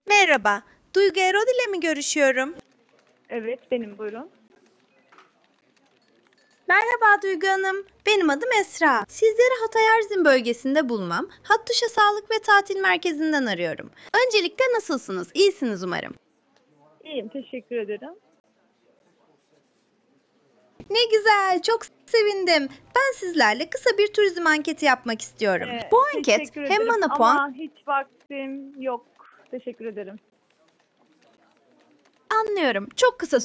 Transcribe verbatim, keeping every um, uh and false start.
Merhaba, Duygu Erol ile mi görüşüyorum? Evet, benim buyurun. Merhaba Duygu Hanım, benim adım Esra. Sizleri Hatay Erzin bölgesinde bulmam, Hattuşa Sağlık ve Tatil Merkezi'nden arıyorum. Öncelikle nasılsınız? İyisiniz umarım. İyiyim, teşekkür ederim. Ne güzel, çok sevindim. Ben sizlerle kısa bir turizm anketi yapmak istiyorum. Ee, Bu anket teşekkür hem ederim bana puan ama hiç vaktim yok. Teşekkür ederim. anlıyorum. Çok kısa